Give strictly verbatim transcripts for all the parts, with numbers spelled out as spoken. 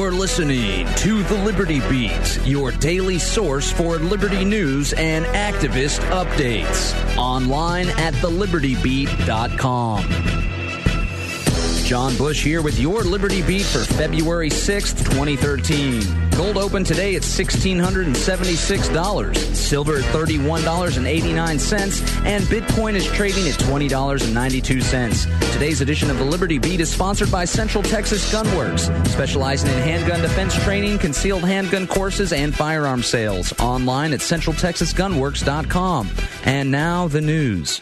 You're listening to The Liberty Beat, your daily source for liberty news and activist updates. Online at the liberty beat dot com. John Bush here with your Liberty Beat for February sixth, twenty thirteen. Gold opened today at one thousand six hundred seventy-six dollars, silver at thirty-one dollars and eighty-nine cents, and Bitcoin is trading at twenty dollars and ninety-two cents. Today's edition of the Liberty Beat is sponsored by Central Texas Gunworks, specializing in handgun defense training, concealed handgun courses, and firearm sales. Online at central texas gunworks dot com. And now the news.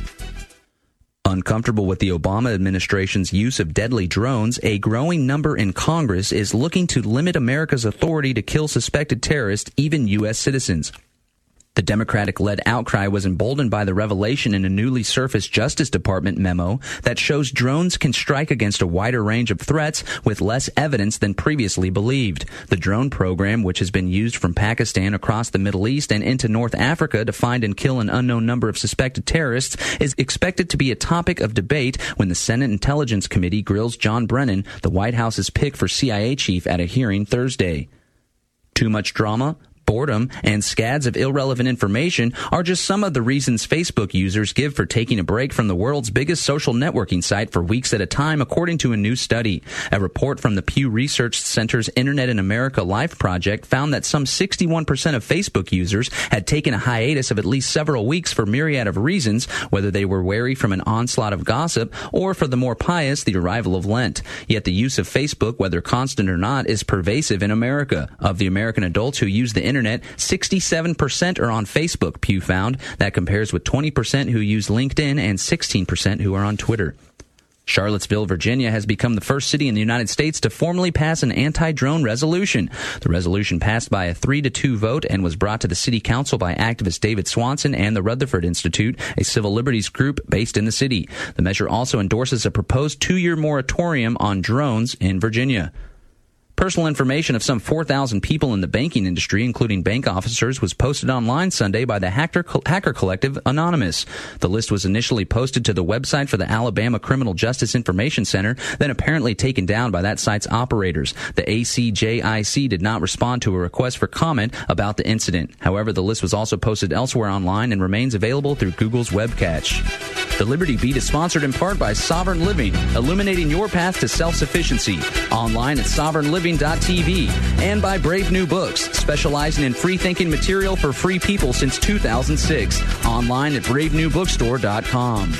Uncomfortable with the Obama administration's use of deadly drones, a growing number in Congress is looking to limit America's authority to kill suspected terrorists, even U S citizens. The Democratic-led outcry was emboldened by the revelation in a newly surfaced Justice Department memo that shows drones can strike against a wider range of threats with less evidence than previously believed. The drone program, which has been used from Pakistan across the Middle East and into North Africa to find and kill an unknown number of suspected terrorists, is expected to be a topic of debate when the Senate Intelligence Committee grills John Brennan, the White House's pick for C I A chief, at a hearing Thursday. Too much drama? Boredom and scads of irrelevant information are just some of the reasons Facebook users give for taking a break from the world's biggest social networking site for weeks at a time, according to a new study. A report from the Pew Research Center's Internet in America Life project found that some sixty-one percent of Facebook users had taken a hiatus of at least several weeks for myriad of reasons, whether they were wary from an onslaught of gossip or, for the more pious, the arrival of Lent. Yet the use of Facebook, whether constant or not, is pervasive in America. Of the American adults who use the Internet, sixty-seven percent are on Facebook, Pew found. That compares with twenty percent who use LinkedIn and sixteen percent who are on Twitter. Charlottesville, Virginia has become the first city in the United States to formally pass an anti-drone resolution. The resolution passed by a three to two vote and was brought to the city council by activist David Swanson and the Rutherford Institute, a civil liberties group based in the city. The measure also endorses a proposed two-year moratorium on drones in Virginia. Personal information of some four thousand people in the banking industry, including bank officers, was posted online Sunday by the hacker, hacker collective Anonymous. The list was initially posted to the website for the Alabama Criminal Justice Information Center, then apparently taken down by that site's operators. The A C J I C did not respond to a request for comment about the incident. However, the list was also posted elsewhere online and remains available through Google's web cache. The Liberty Beat is sponsored in part by Sovereign Living, illuminating your path to self-sufficiency. Online at sovereign living dot t v, and by Brave New Books, specializing in free-thinking material for free people since two thousand six. Online at brave new bookstore dot com.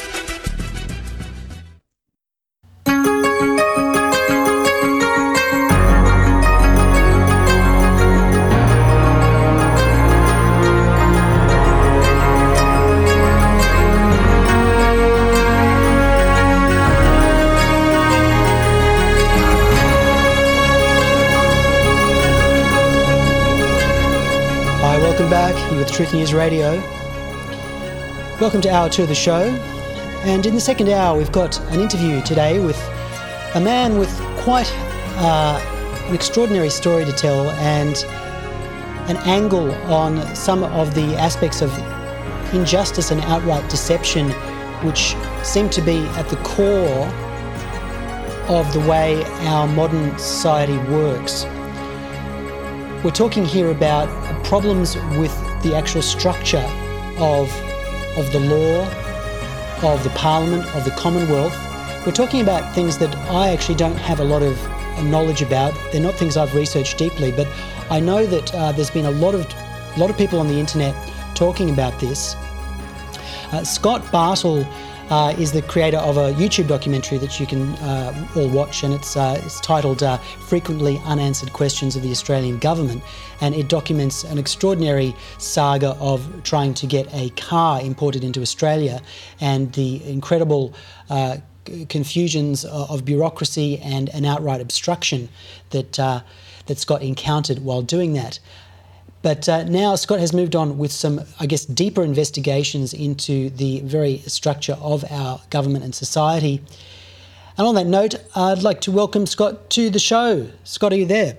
Welcome back. You're with Truth News Radio. Welcome to hour two of the show. And in the second hour, we've got an interview today with a man with quite uh, an extraordinary story to tell and an angle on some of the aspects of injustice and outright deception which seem to be at the core of the way our modern society works. We're talking here about problems with the actual structure of, of the law, of the Parliament, of the Commonwealth. We're talking about things that I actually don't have a lot of knowledge about. They're not things I've researched deeply, but I know that uh, there's been a lot of, a lot of people on the internet talking about this. Uh, Scott Bartle Uh, is the creator of a YouTube documentary that you can uh, all watch, and it's uh, it's titled uh, Frequently Unanswered Questions of the Australian Government, and it documents an extraordinary saga of trying to get a car imported into Australia and the incredible uh, confusions of bureaucracy and an outright obstruction that uh, that Scott encountered while doing that. But uh, now Scott has moved on with some, I guess, deeper investigations into the very structure of our government and society. And on that note, I'd like to welcome Scott to the show. Scott, are you there?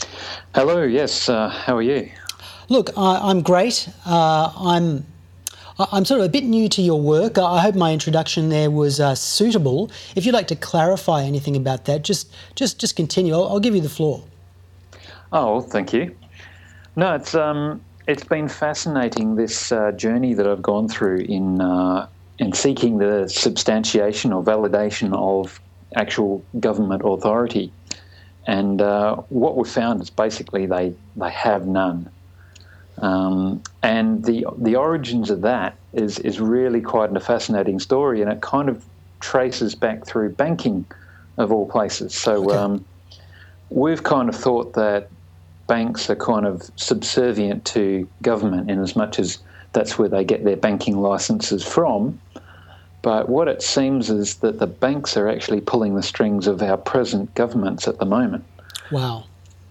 Hello, yes. Uh, how are you? Look, I, I'm great. Uh, I'm I- I'm sort of a bit new to your work. I hope my introduction there was uh, suitable. If you'd like to clarify anything about that, just just just continue. I'll, I'll give you the floor. Oh, thank you. No, it's um, it's been fascinating, this uh, journey that I've gone through in uh, in seeking the substantiation or validation of actual government authority. And uh, what we've found is basically they, they have none. Um, and the the origins of that is, is really quite a fascinating story, and it kind of traces back through banking, of all places. So Okay. um, we've kind of thought that banks are kind of subservient to government in as much as that's where they get their banking licenses from. But what it seems is that the banks are actually pulling the strings of our present governments at the moment. Wow.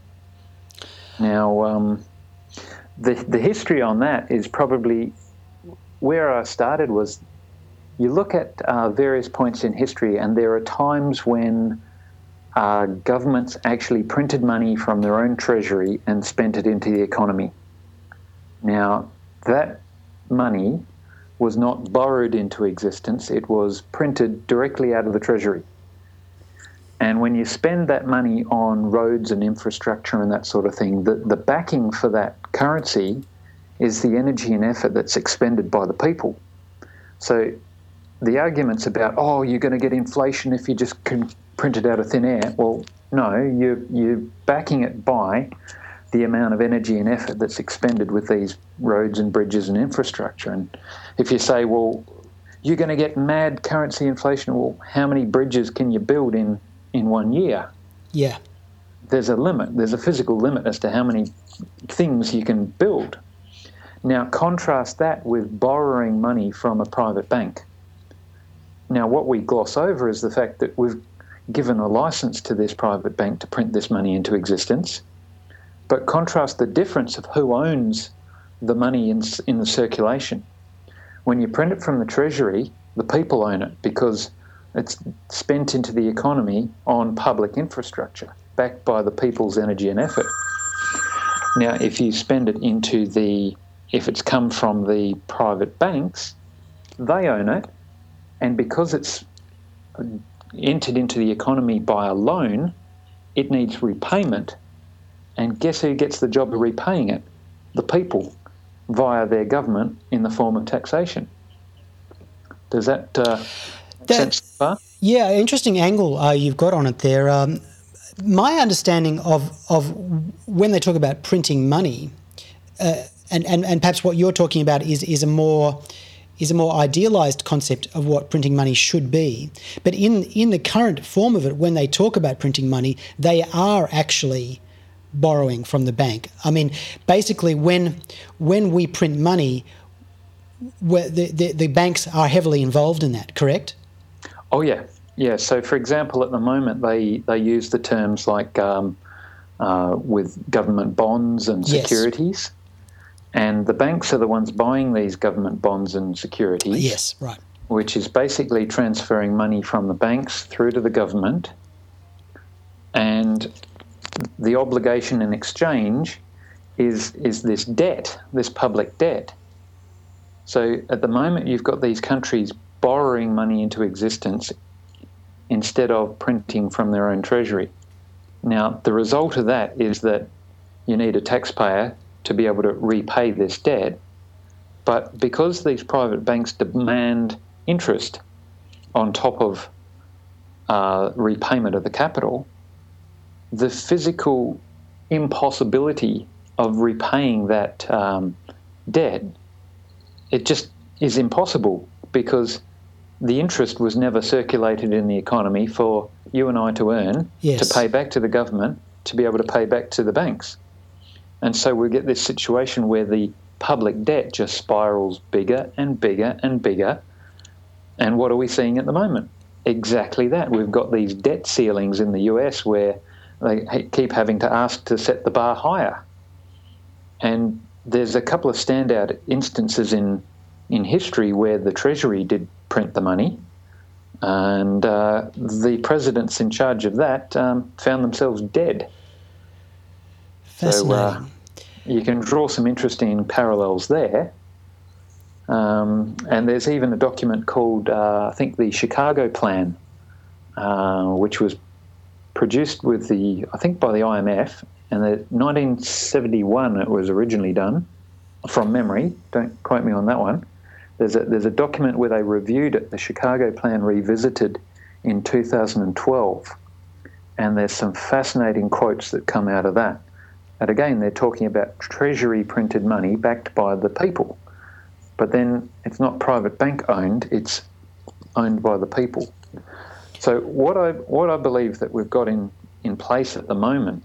Now, um, the the history on that is probably where I started was you look at uh, various points in history, and there are times when uh, governments actually printed money from their own treasury and spent it into the economy. Now, that money was not borrowed into existence, it was printed directly out of the treasury. And when you spend that money on roads and infrastructure and that sort of thing, the, the backing for that currency is the energy and effort that's expended by the people. So the arguments about, oh, you're going to get inflation if you just can print it out of thin air, well, no, you're, you're backing it by the amount of energy and effort that's expended with these roads and bridges and infrastructure. And if you say, well, you're going to get mad currency inflation, well, how many bridges can you build in, in one year? Yeah. There's a limit. There's a physical limit as to how many things you can build. Now, contrast that with borrowing money from a private bank. Now, what we gloss over is the fact that we've given a license to this private bank to print this money into existence, but contrast the difference of who owns the money in, in the circulation. When you print it from the Treasury, the people own it because it's spent into the economy on public infrastructure, backed by the people's energy and effort. Now, if you spend it into the, if it's come from the private banks, they own it, and because it's entered into the economy by a loan, it needs repayment. And guess who gets the job of repaying it? The people, via their government in the form of taxation. Does that uh, make That- sense so far? Yeah, interesting angle uh, you've got on it there. Um, my understanding of of when they talk about printing money, uh, and, and and perhaps what you're talking about is is a more is a more idealized concept of what printing money should be. But in in the current form of it, when they talk about printing money, they are actually borrowing from the bank. I mean, basically, when when we print money, where the, the the banks are heavily involved in that. Correct? Oh, yeah. Yeah. So, for example, at the moment, they, they use the terms like um, uh, with government bonds and Yes. securities. And the banks are the ones buying these government bonds and securities. Yes. Right. Which is basically transferring money from the banks through to the government. And the obligation in exchange is is this debt, this public debt. So at the moment, you've got these countries borrowing money into existence instead of printing from their own treasury. Now, the result of that is that you need a taxpayer to be able to repay this debt. But because these private banks demand interest on top of uh, repayment of the capital, the physical impossibility of repaying that um, debt, it just is impossible because the interest was never circulated in the economy for you and I to earn, Yes. to pay back to the government, to be able to pay back to the banks. And so we get this situation where the public debt just spirals bigger and bigger and bigger. And what are we seeing at the moment? Exactly that. We've got these debt ceilings in the U S where they ha- keep having to ask to set the bar higher. And there's a couple of standout instances in, in history where the Treasury did print the money, and uh, the presidents in charge of that um, found themselves dead. Fascinating. So uh, you can draw some interesting parallels there. Um, and there's even a document called, uh, I think, the Chicago Plan, uh, which was produced with the, I think, by the I M F, and in nineteen seventy-one it was originally done, from memory. Don't quote me on that one. There's a there's a document where they reviewed it, the Chicago Plan Revisited, in two thousand twelve, and there's some fascinating quotes that come out of that. And again, they're talking about Treasury printed money backed by the people, but then it's not private bank owned; it's owned by the people. So what I what I believe that we've got in, in place at the moment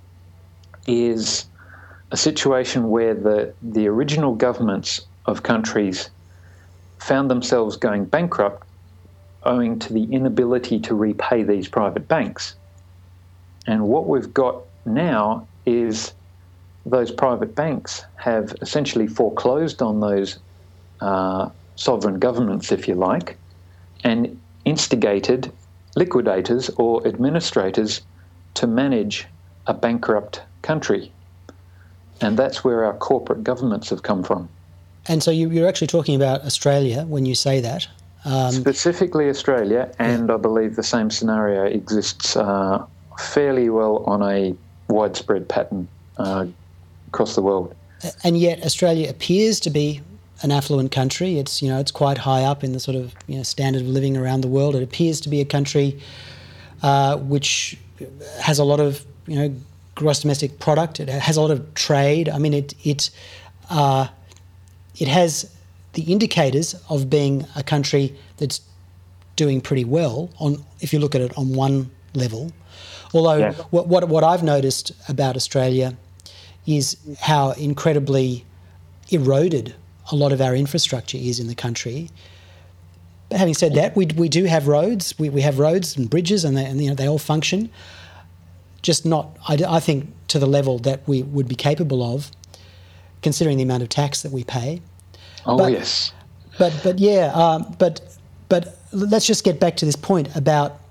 is a situation where the, the original governments of countries found themselves going bankrupt owing to the inability to repay these private banks. And what we've got now is those private banks have essentially foreclosed on those uh, sovereign governments, if you like, and instigated liquidators or administrators to manage a bankrupt country. And that's where our corporate governments have come from. And so you, you're actually talking about Australia when you say that. Um, Specifically Australia, and yeah. I believe the same scenario exists uh, fairly well on a widespread pattern uh, across the world. And yet Australia appears to be an affluent country. It's, you know, it's quite high up in the sort of, you know, standard of living around the world. It appears to be a country uh, which has a lot of, you know, gross domestic product. It has a lot of trade. I mean, it it uh, it has the indicators of being a country that's doing pretty well on, if you look at it on one level. Although yeah. what, what what I've noticed about Australia is how incredibly eroded a lot of our infrastructure is in the country. But having said that, we we do have roads. We we have roads and bridges, and they, and you know they all function. Just not, I, I think, to the level that we would be capable of, considering the amount of tax that we pay. Oh but, yes. But but yeah, um, but but let's just get back to this point about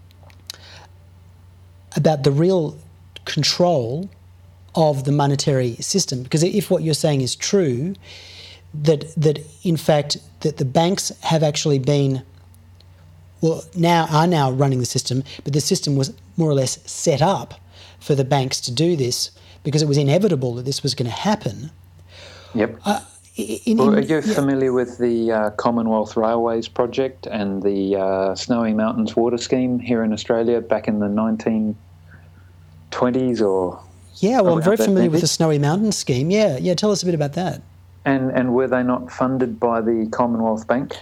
about the real control of the monetary system. Because if what you're saying is true, that that in fact that the banks have actually been, well, now are now running the system, but the system was more or less set up for the banks to do this because it was inevitable that this was going to happen. Yep. Uh, in, well, in, are you yeah. familiar with the uh, Commonwealth Railways project and the uh, Snowy Mountains water scheme here in Australia back in the nineteen twenties or? Yeah, well, I'm very familiar with the Snowy Mountains scheme. Yeah, yeah. Tell us a bit about that. And and were they not funded by the Commonwealth Bank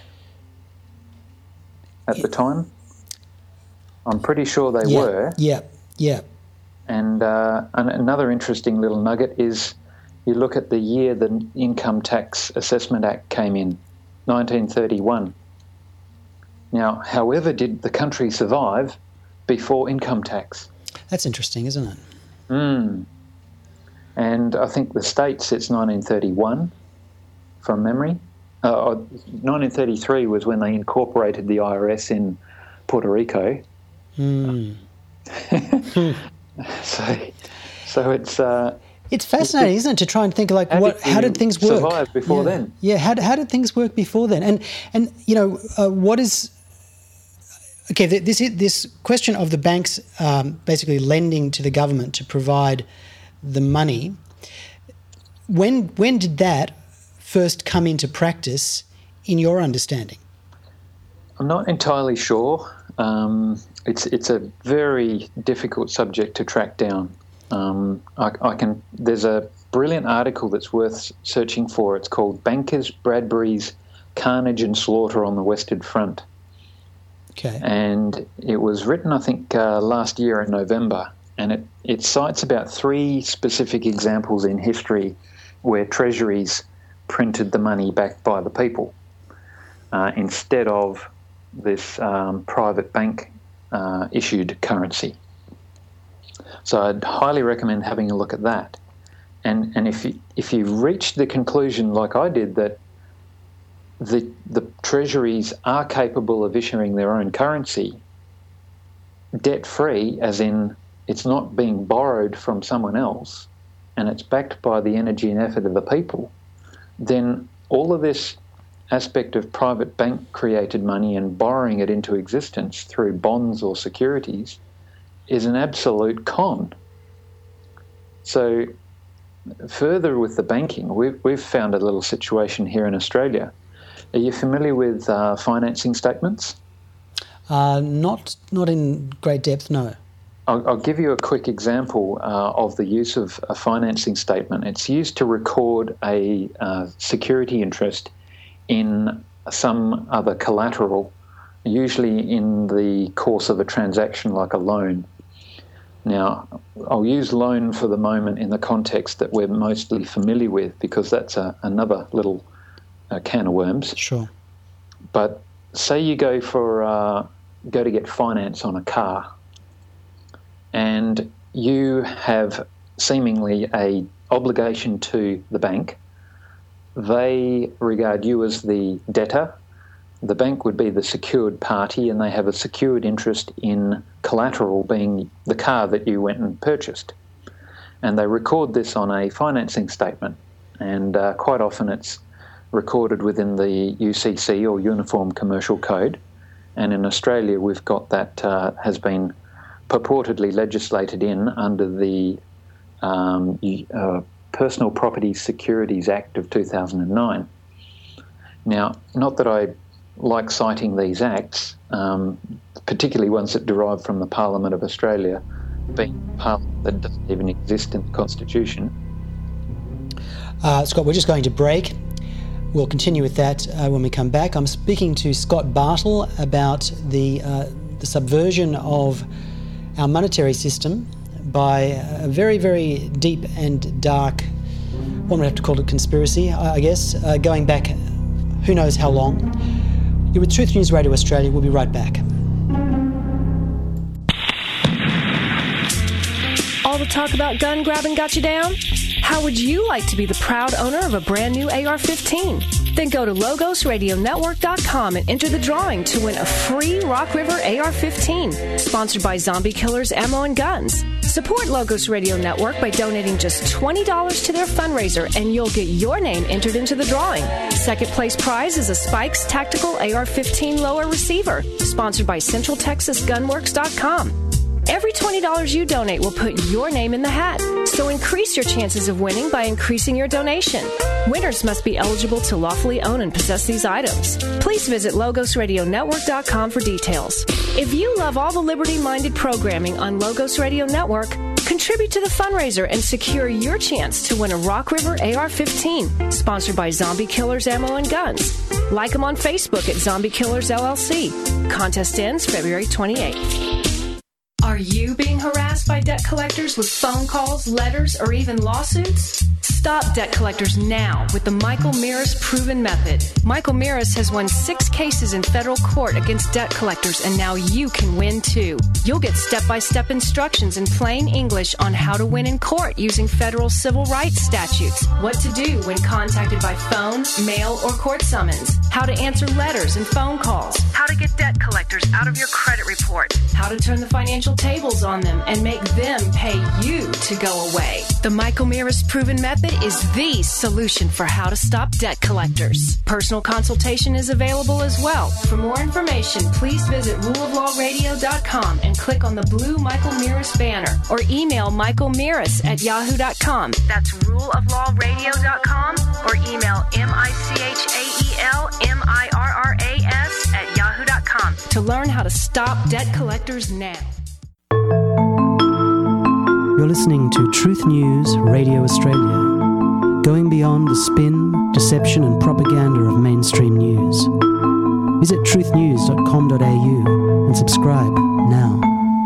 at yeah. the time? I'm pretty sure they yeah. were. Yeah, yeah. And, uh, and another interesting little nugget is you look at the year the Income Tax Assessment Act came in, nineteen thirty-one. Now, however did the country survive before income tax? That's interesting, isn't it? Mm. And I think the state sits nineteen thirty-one from memory. Uh, nineteen thirty-three was when they incorporated the I R S in Puerto Rico. Mm. so, so it's uh, it's fascinating, isn't it, to try and think like how what? Did how did things work? Survive before yeah. then? Yeah. How how did things work before then? And and you know uh, what is okay? This this question of the banks um, basically lending to the government to provide the money. When when did that first come into practice, in your understanding? I'm not entirely sure. Um, it's it's a very difficult subject to track down. Um, I, I can. There's a brilliant article that's worth searching for. It's called "Bankers, Bradbury's Carnage and Slaughter on the Western Front." Okay. And it was written, I think, uh, last year in November, and it it cites about three specific examples in history where treasuries printed the money backed by the people uh, instead of this um, private bank uh, issued currency. So I'd highly recommend having a look at that. And and if you, if you reach the conclusion like I did that the the treasuries are capable of issuing their own currency debt-free, as in it's not being borrowed from someone else and it's backed by the energy and effort of the people, then all of this aspect of private bank-created money and borrowing it into existence through bonds or securities is an absolute con. So further with the banking, we've, we've found a little situation here in Australia. Are you familiar with uh, financing statements? Uh, not not in great depth, no. I'll, I'll give you a quick example uh, of the use of a financing statement. It's used to record a uh, security interest in some other collateral, usually in the course of a transaction like a loan. Now, I'll use loan for the moment in the context that we're mostly familiar with, because that's a, another little uh, can of worms. Sure. But say you go for uh, go to get finance on a car, and you have seemingly a obligation to the bank. They regard you as the debtor. The bank would be the secured party, and they have a secured interest in collateral being the car that you went and purchased. And they record this on a financing statement, and uh, quite often it's recorded within the U C C, or Uniform Commercial Code. And in Australia, we've got that uh, has been purportedly legislated in under the um, uh, Personal Property Securities Act of two thousand nine. Now, not that I like citing these acts, um, particularly ones that derive from the Parliament of Australia, being a parliament that doesn't even exist in the Constitution. Uh, Scott, we're just going to break. We'll continue with that uh, when we come back. I'm speaking to Scott Bartle about the uh, the subversion of our monetary system by a very, very deep and dark, one would have to call it conspiracy, I guess, uh, going back who knows how long. You're with Truth News Radio Australia. We'll be right back. All the talk about gun grabbing got you down? How would you like to be the proud owner of a brand new A R fifteen? Then go to Logos Radio Network dot com and enter the drawing to win a free Rock River A R fifteen, sponsored by Zombie Killers Ammo and Guns. Support Logos Radio Network by donating just twenty dollars to their fundraiser, and you'll get your name entered into the drawing. Second place prize is a Spikes Tactical A R fifteen lower receiver, sponsored by Central Texas Gunworks dot com. Every twenty dollars you donate will put your name in the hat, so increase your chances of winning by increasing your donation. Winners must be eligible to lawfully own and possess these items. Please visit Logos Radio Network dot com for details. If you love all the liberty-minded programming on Logos Radio Network, contribute to the fundraiser and secure your chance to win a Rock River A R fifteen, sponsored by Zombie Killers Ammo and Guns. Like them on Facebook at Zombie Killers L L C. Contest ends February twenty-eighth. Are you being harassed by debt collectors with phone calls, letters, or even lawsuits? Stop debt collectors now with the Michael Mirris Proven Method. Michael Mirris has won six cases in federal court against debt collectors, and now you can win too. You'll get step-by-step instructions in plain English on how to win in court using federal civil rights statutes, what to do when contacted by phone, mail, or court summons, how to answer letters and phone calls, how to get debt collectors out of your credit report, how to turn the financial tables on them and make them pay you to go away. The Michael Mirris Proven Method is the solution for how to stop debt collectors. Personal consultation is available as well. For more information, please visit rule of law radio dot com and click on the blue Michael Mirris banner, or email michael mirris at yahoo dot com. That's rule of law radio dot com, or email M I C H A E L M I R R A S at yahoo dot com to learn how to stop debt collectors now. You're listening to Truth News Radio Australia, going beyond the spin, deception and propaganda of mainstream news. Visit truth news dot com dot a u and subscribe now.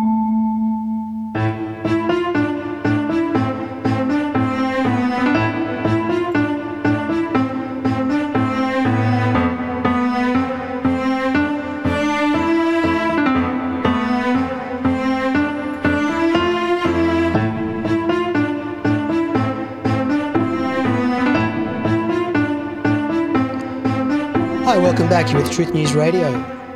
Hi, welcome back. You're with Truth News Radio.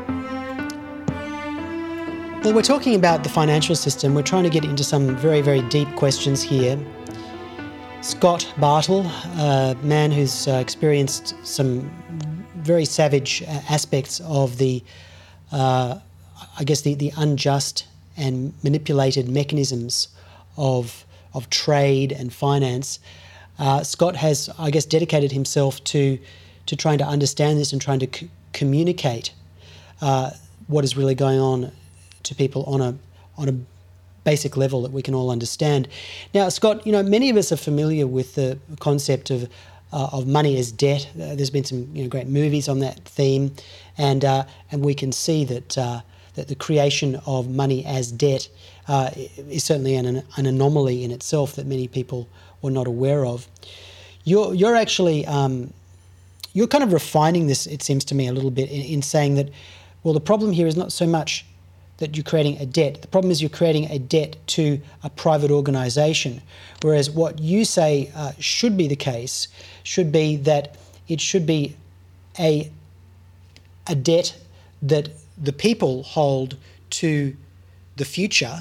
Well, we're talking about the financial system. We're trying to get into some very, very deep questions here. Scott Bartle, a man who's uh, experienced some very savage uh, aspects of the, uh, I guess, the, the unjust and manipulated mechanisms of of trade and finance, uh, Scott has, I guess, dedicated himself to to trying to understand this and trying to c- communicate uh, what is really going on to people on a on a basic level that we can all understand. Now, Scott, you know, many of us are familiar with the concept of uh, of money as debt. Uh, there's been some you know, great movies on that theme, and uh, and we can see that uh, that the creation of money as debt uh, is certainly an, an anomaly in itself that many people were not aware of. You're you're actually um, you're kind of refining this, it seems to me, a little bit in, in saying that, well, the problem here is not so much that you're creating a debt. The problem is you're creating a debt to a private organisation, whereas what you say uh, should be the case should be that it should be a a debt that the people hold to the future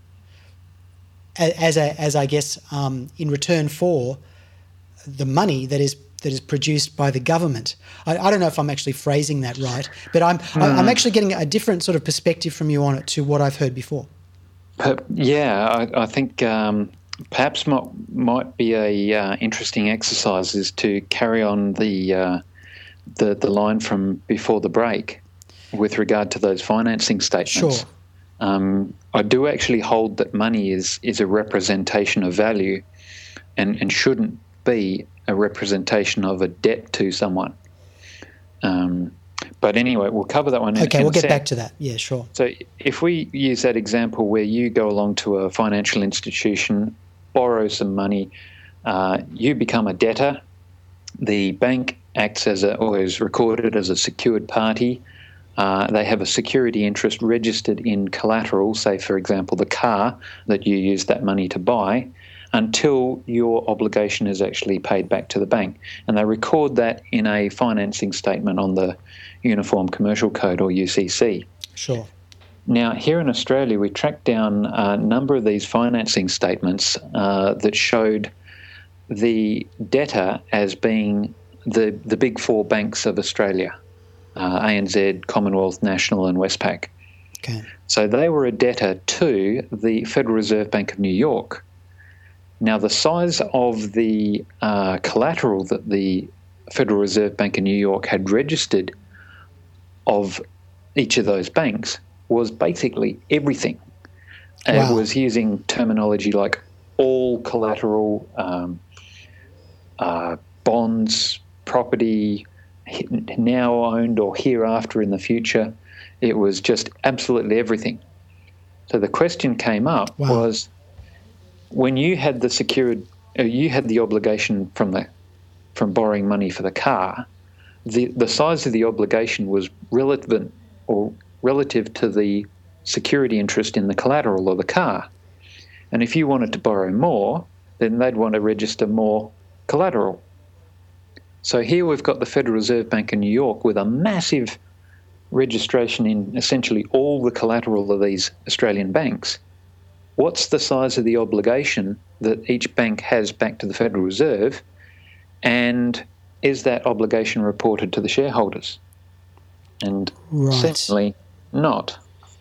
as a as I guess um, in return for the money that is that is produced by the government. I, I don't know if I'm actually phrasing that right, but I'm mm. I'm actually getting a different sort of perspective from you on it to what I've heard before. But yeah, I, I think um, perhaps might might be a uh, interesting exercise is to carry on the uh, the the line from before the break with regard to those financing statements. Sure. Um, I do actually hold that money is is a representation of value, and and shouldn't be a representation of a debt to someone. Um, but anyway, we'll cover that one. Okay, in, in we'll get set. back to that. Yeah, sure. So if we use that example where you go along to a financial institution, borrow some money, uh, you become a debtor, the bank acts as a, or is recorded as a secured party. Uh, they have a security interest registered in collateral, say, for example, the car that you use that money to buy, until your obligation is actually paid back to the bank. And they record that in a financing statement on the Uniform Commercial Code, or U C C. Sure. Now, here in Australia, we tracked down a number of these financing statements uh, that showed the debtor as being the, the big four banks of Australia, uh, A N Z, Commonwealth, National and Westpac. Okay. So they were a debtor to the Federal Reserve Bank of New York. Now, the size of the uh, collateral that the Federal Reserve Bank of New York had registered of each of those banks was basically everything. Wow. It was using terminology like all collateral, um, uh, bonds, property, now owned or hereafter in the future. It was just absolutely everything. So the question came up wow. was, when you had the secured, uh, you had the obligation from the from borrowing money for the car, the the size of the obligation was relevant or relative to the security interest in the collateral of the car. And if you wanted to borrow more, then they'd want to register more collateral. So here we've got the Federal Reserve Bank of New York with a massive registration in essentially all the collateral of these Australian banks. What's the size of the obligation that each bank has back to the Federal Reserve, and is that obligation reported to the shareholders? And right. certainly not.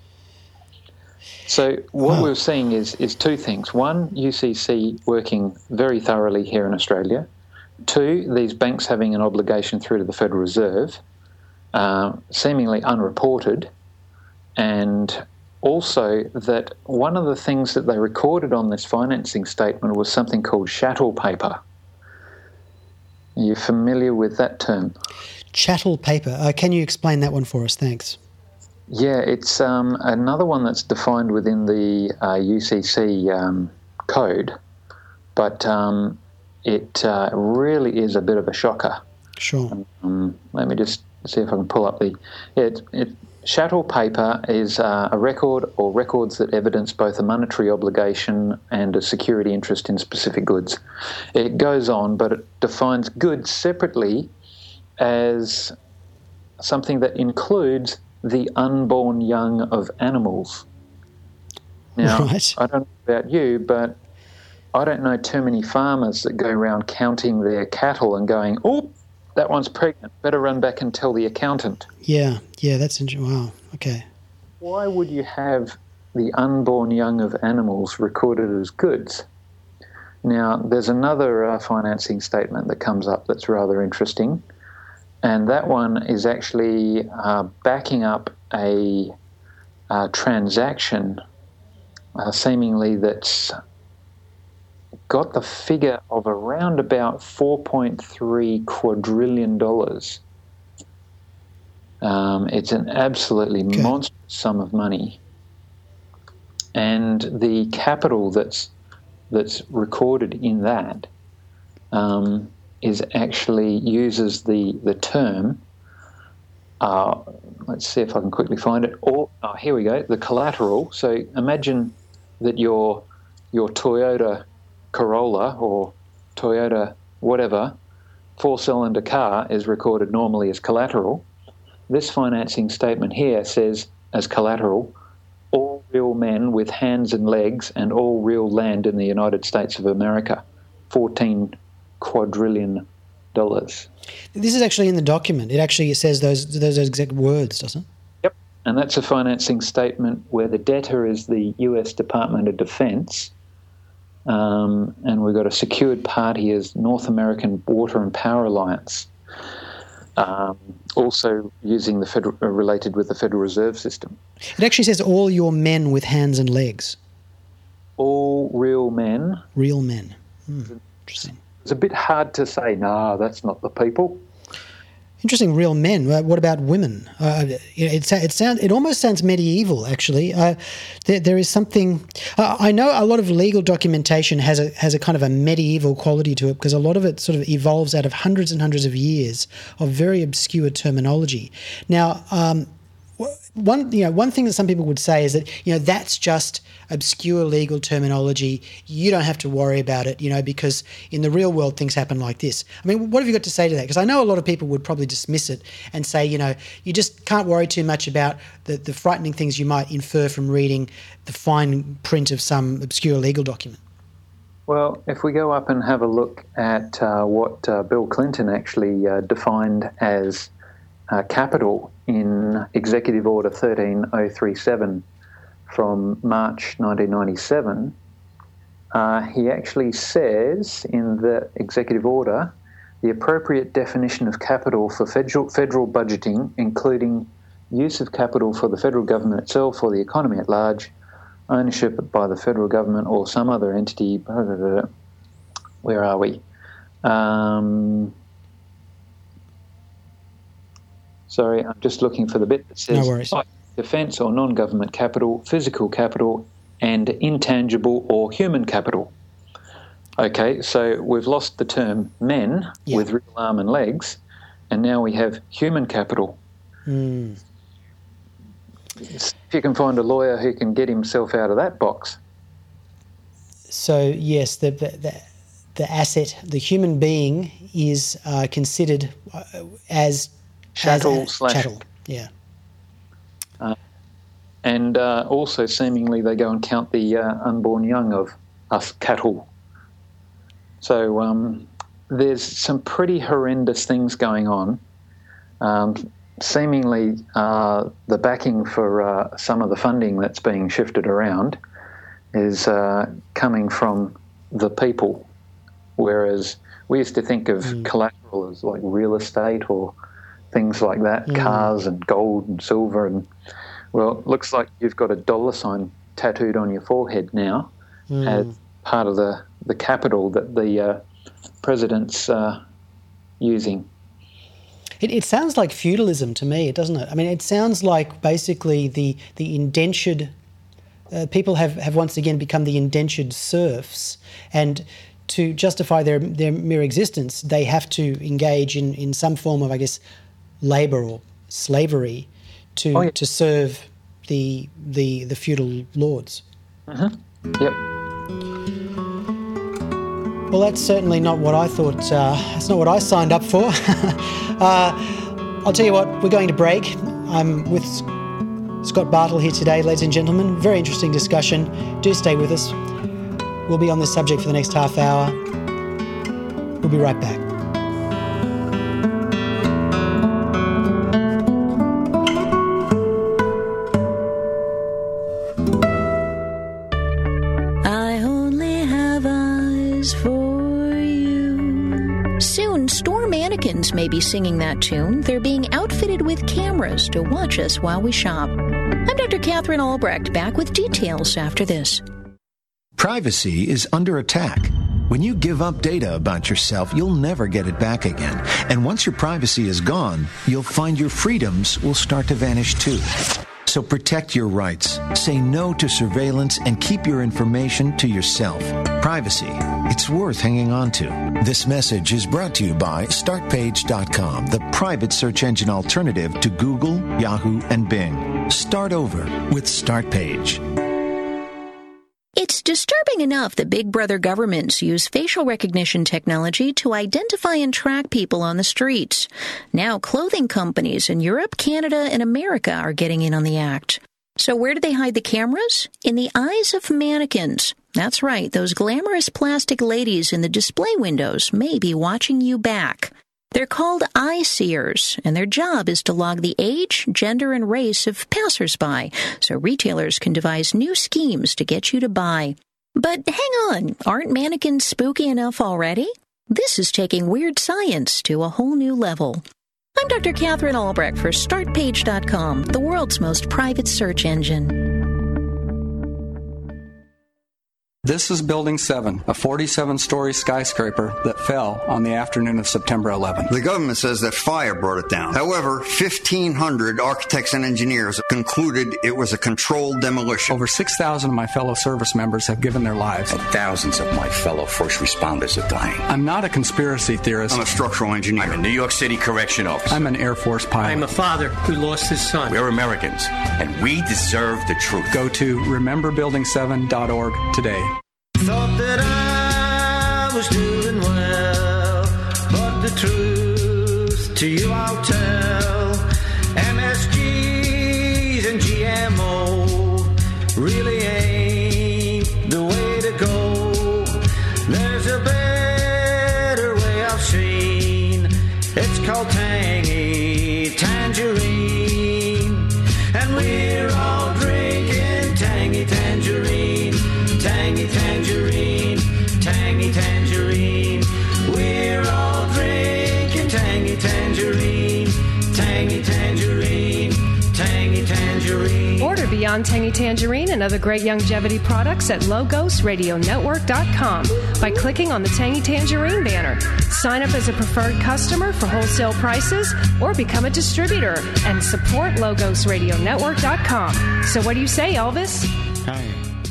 So what oh. we're seeing is, is two things. One, U C C working very thoroughly here in Australia. Two, these banks having an obligation through to the Federal Reserve, uh, seemingly unreported, and also that one of the things that they recorded on this financing statement was something called chattel paper. Are you familiar with that term? Chattel paper. Uh, can you explain that one for us? Thanks. Yeah, it's um, another one that's defined within the uh, U C C um, code, but um, it uh, really is a bit of a shocker. Sure. Um, let me just see if I can pull up the... It, it, Chattel paper is uh, a record or records that evidence both a monetary obligation and a security interest in specific goods. It goes on, but it defines goods separately as something that includes the unborn young of animals. Now, right. I don't know about you, but I don't know too many farmers that go around counting their cattle and going, oh, that one's pregnant. Better run back and tell the accountant. Yeah, yeah, that's interesting. Wow, okay. Why would you have the unborn young of animals recorded as goods? Now, there's another uh, financing statement that comes up that's rather interesting, and that one is actually uh, backing up a, a transaction uh, seemingly that's got the figure of around about four point three quadrillion dollars. Um, it's an absolutely okay. monstrous sum of money, and the capital that's that's recorded in that um, is actually uses the the term. Uh, let's see if I can quickly find it. Or oh, here we go. The collateral. So imagine that your your Toyota Corolla or Toyota whatever four-cylinder car is recorded normally as collateral. This financing statement here says as collateral, all real men with hands and legs and all real land in the United States of America, fourteen quadrillion dollars. This is actually in the document. It actually says those those exact words, doesn't it? Yep, and that's a financing statement where the debtor is the U S Department of Defense, um, and we've got a secured party as North American Water and Power Alliance, um, also using the federal, uh, related with the Federal Reserve System. It actually says all your men with hands and legs. All real men. Real men. Hmm. Interesting. It's a bit hard to say, no, that's not the people. Interesting, real men. What about women? Uh, it, it, sound, it almost sounds medieval, actually. Uh, there, there is something... Uh, I know a lot of legal documentation has a has a kind of a medieval quality to it because a lot of it sort of evolves out of hundreds and hundreds of years of very obscure terminology. Now, um, one you know one thing that some people would say is that you know that's just obscure legal terminology. You don't have to worry about it, you know, because in the real world things happen like this. I mean, what have you got to say to that? Because I know a lot of people would probably dismiss it and say, you know, you just can't worry too much about the, the frightening things you might infer from reading the fine print of some obscure legal document. Well, if we go up and have a look at uh, what uh, Bill Clinton actually uh, defined as uh, capital in Executive Order thirteen oh thirty-seven from March nineteen ninety-seven, uh, he actually says in the executive order, the appropriate definition of capital for federal, federal budgeting, including use of capital for the federal government itself or the economy at large, ownership by the federal government or some other entity. Where are we? Um, sorry, I'm just looking for the bit that says... No worries. Defence or non-government capital, physical capital, and intangible or human capital. Okay, so we've lost the term men yeah. with real arm and legs, and now we have human capital. Mm. If you can find a lawyer who can get himself out of that box. So, yes, the the, the asset, the human being is uh, considered uh, as... Chattel as a, slash... Chattel, yeah. Uh, and uh, also, seemingly, they go and count the uh, unborn young of us cattle. So um, there's some pretty horrendous things going on. Um, seemingly, uh, the backing for uh, some of the funding that's being shifted around is uh, coming from the people, whereas we used to think of mm. collateral as like real estate or things like that, mm. cars and gold and silver. And, well, it looks like you've got a dollar sign tattooed on your forehead now mm. as part of the, the capital that the uh, president's uh, using. It, it sounds like feudalism to me, doesn't it? I mean, it sounds like basically the, the indentured... Uh, people have, have once again become the indentured serfs, and to justify their, their mere existence, they have to engage in, in some form of, I guess, labour or slavery to oh, yeah. to serve the the the feudal lords. Mm-hmm. Yep. Well, that's certainly not what I thought. Uh, that's not what I signed up for. uh, I'll tell you what. We're going to break. I'm with Scott Bartle here today, ladies and gentlemen. Very interesting discussion. Do stay with us. We'll be on this subject for the next half hour. We'll be right back. is for you. Soon, store mannequins may be singing that tune. They're being outfitted with cameras to watch us while we shop. I'm Doctor Catherine Albrecht, back with details after this. Privacy is under attack. When you give up data about yourself, you'll never get it back again. And once your privacy is gone, you'll find your freedoms will start to vanish too. So protect your rights, say no to surveillance, and keep your information to yourself. Privacy, it's worth hanging on to. This message is brought to you by start page dot com, the private search engine alternative to Google, Yahoo, and Bing. Start over with StartPage. It's disturbing enough that big brother governments use facial recognition technology to identify and track people on the streets. Now clothing companies in Europe, Canada, and America are getting in on the act. So where do they hide the cameras? In the eyes of mannequins. That's right, those glamorous plastic ladies in the display windows may be watching you back. They're called eye seers, and their job is to log the age, gender, and race of passersby, so retailers can devise new schemes to get you to buy. But hang on, aren't mannequins spooky enough already? This is taking weird science to a whole new level. I'm Doctor Catherine Albrecht for start page dot com, the world's most private search engine. This is Building seven, a forty-seven story skyscraper that fell on the afternoon of September eleventh. The government says that fire brought it down. However, fifteen hundred architects and engineers concluded it was a controlled demolition. Over six thousand of my fellow service members have given their lives. And thousands of my fellow first responders are dying. I'm not a conspiracy theorist. I'm a structural engineer. I'm a New York City correction officer. I'm an Air Force pilot. I'm a father who lost his son. We're Americans, and we deserve the truth. Go to remember building seven dot org today. Thought that I was doing well, but the truth to you I'll tell. M S Gs and G M O really ain't the way to go. There's a better way I've seen. It's called tangy tangerine, and we're all drinking tangy tangerine. Tangy tangerine, tangy tangerine. We're all drinking tangy tangerine, tangy tangerine, tangy tangerine. Order Beyond Tangy Tangerine and other great longevity products at Logos Radio Network dot com by clicking on the Tangy Tangerine banner. Sign up as a preferred customer for wholesale prices or become a distributor and support Logos Radio Network dot com. So what do you say, Elvis? Hi.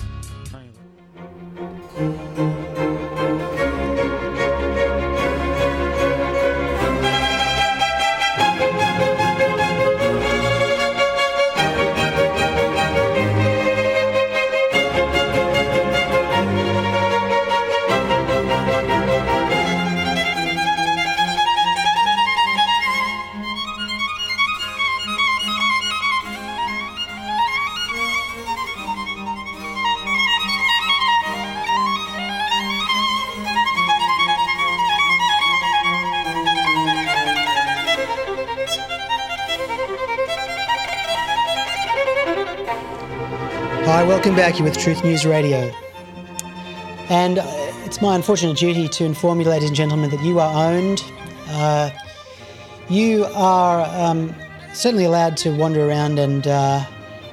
Hi, welcome back. You're with Truth News Radio. And uh, it's my unfortunate duty to inform you, ladies and gentlemen, that you are owned. Uh, you are um, certainly allowed to wander around and uh,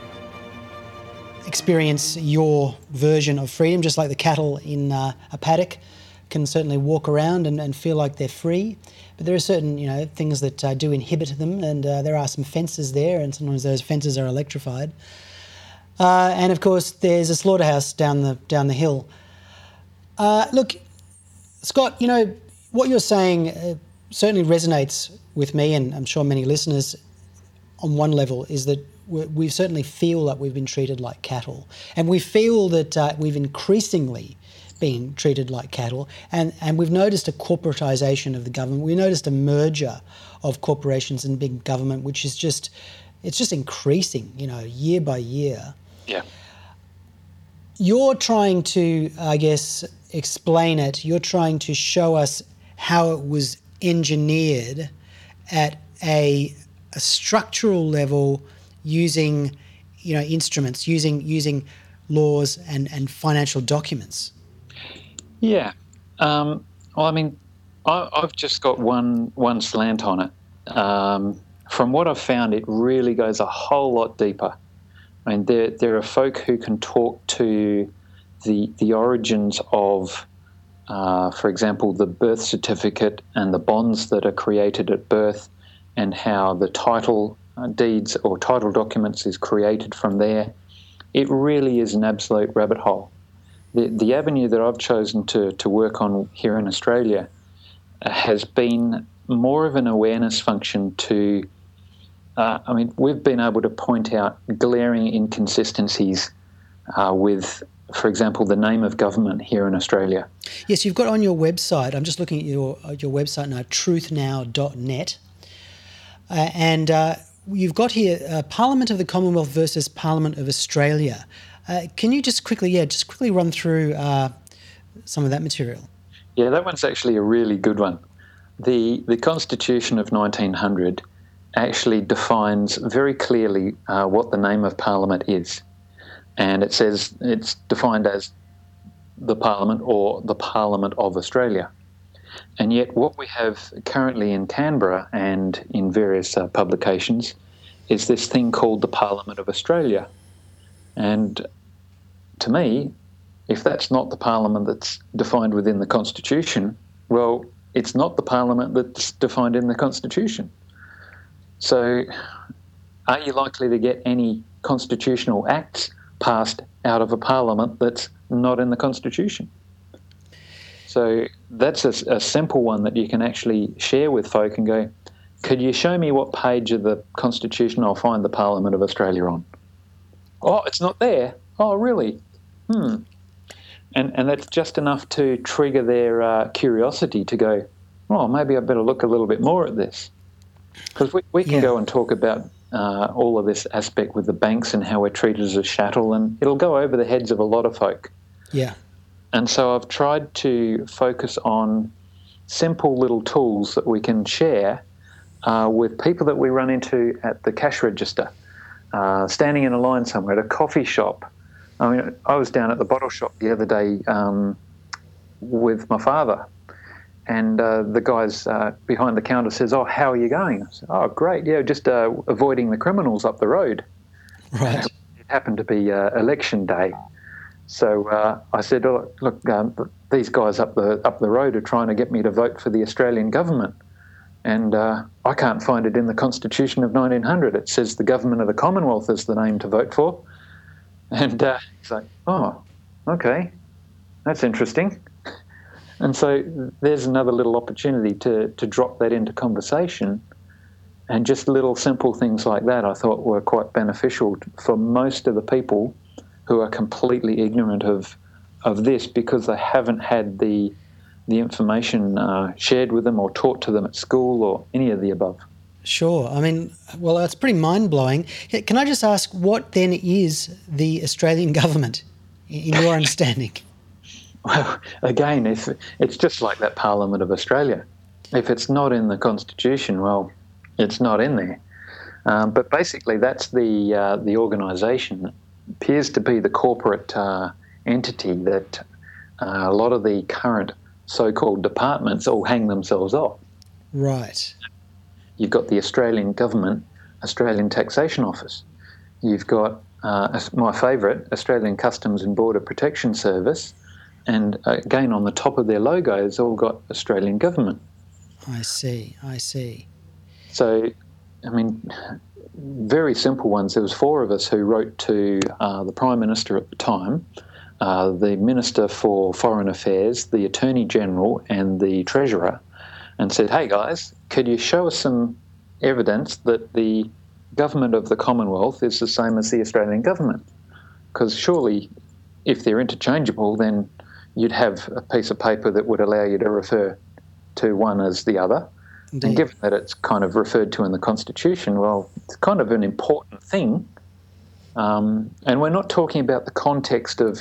experience your version of freedom, just like the cattle in uh, a paddock can certainly walk around and, and feel like they're free. But there are certain, you know, things that uh, do inhibit them, and uh, there are some fences there, and sometimes those fences are electrified. Uh, and of course, there's a slaughterhouse down the down the hill. Uh, look, Scott, you know what you're saying uh, certainly resonates with me, and I'm sure many listeners. On one level, is that we we certainly feel that we've been treated like cattle, and we feel that uh, we've increasingly been treated like cattle, and and we've noticed a corporatization of the government. We noticed a merger of corporations and big government, which is just it's just increasing, you know, year by year. Yeah. You're trying to, I guess, explain it. You're trying to show us how it was engineered at a, a structural level using, you know, instruments, using using laws and, and financial documents. Yeah. Um, well, I mean, I, I've just got one one slant on it. Um, from what I've found, it really goes a whole lot deeper. I mean, there there are folk who can talk to the the origins of, uh, for example, the birth certificate and the bonds that are created at birth, and how the title uh, deeds or title documents is created from there. It really is an absolute rabbit hole. The the avenue that I've chosen to to work on here in Australia has been more of an awareness function to. Uh, I mean, we've been able to point out glaring inconsistencies uh, with, for example, the name of government here in Australia. Yes, you've got on your website, I'm just looking at your your website now, truth now dot net, uh, and uh, you've got here uh, Parliament of the Commonwealth versus Parliament of Australia. Uh, can you just quickly, yeah, just quickly run through uh, some of that material? Yeah, that one's actually a really good one. The, the Constitution of nineteen hundred actually defines very clearly uh, what the name of Parliament is. And it says it's defined as the Parliament or the Parliament of Australia. And yet what we have currently in Canberra and in various uh, publications is this thing called the Parliament of Australia. And to me, if that's not the Parliament that's defined within the Constitution, well, it's not the Parliament that's defined in the Constitution. So are you likely to get any constitutional acts passed out of a Parliament that's not in the Constitution? So that's a, a simple one that you can actually share with folk and go, could you show me what page of the Constitution I'll find the Parliament of Australia on? Oh, it's not there. Oh, really? Hmm. And and that's just enough to trigger their uh, curiosity to go, oh, maybe I better look a little bit more at this. Because we, we can yeah. go and talk about uh, all of this aspect with the banks and how we're treated as a chattel, and it'll go over the heads of a lot of folk. Yeah. And so I've tried to focus on simple little tools that we can share uh, with people that we run into at the cash register, uh, standing in a line somewhere, at a coffee shop. I mean, I was down at the bottle shop the other day um, with my father, and uh, the guys uh, behind the counter says, "Oh, how are you going?" I said, "Oh, great, yeah, just uh, avoiding the criminals up the road." Right. It happened to be uh, election day. So uh, I said, oh, look, um, these guys up the up the road are trying to get me to vote for the Australian government. And uh, I can't find it in the Constitution of nineteen hundred. It says the government of the Commonwealth is the name to vote for. And uh, it's like, oh, okay, that's interesting. And so there's another little opportunity to, to drop that into conversation. And just little simple things like that I thought were quite beneficial for most of the people who are completely ignorant of of this because they haven't had the the information uh, shared with them or taught to them at school or any of the above. Sure. I mean, well, that's pretty mind-blowing. Can I just ask, what then is the Australian government, in your understanding? Well, again, if it's just like that Parliament of Australia. If it's not in the Constitution, well, it's not in there. Um, but basically, that's the uh, the organisation. Appears to be the corporate uh, entity that uh, a lot of the current so-called departments all hang themselves off. Right. You've got the Australian Government, Australian Taxation Office. You've got uh, my favourite, Australian Customs and Border Protection Service, and again on the top of their logo it's all got Australian Government. I see, I see. So, I mean, very simple ones. There was four of us who wrote to uh, the Prime Minister at the time, uh, the Minister for Foreign Affairs, the Attorney General and the Treasurer, and said, hey guys, could you show us some evidence that the government of the Commonwealth is the same as the Australian government? Because surely if they're interchangeable, then you'd have a piece of paper that would allow you to refer to one as the other. Indeed. And given that it's kind of referred to in the Constitution, well, it's kind of an important thing. Um, and we're not talking about the context of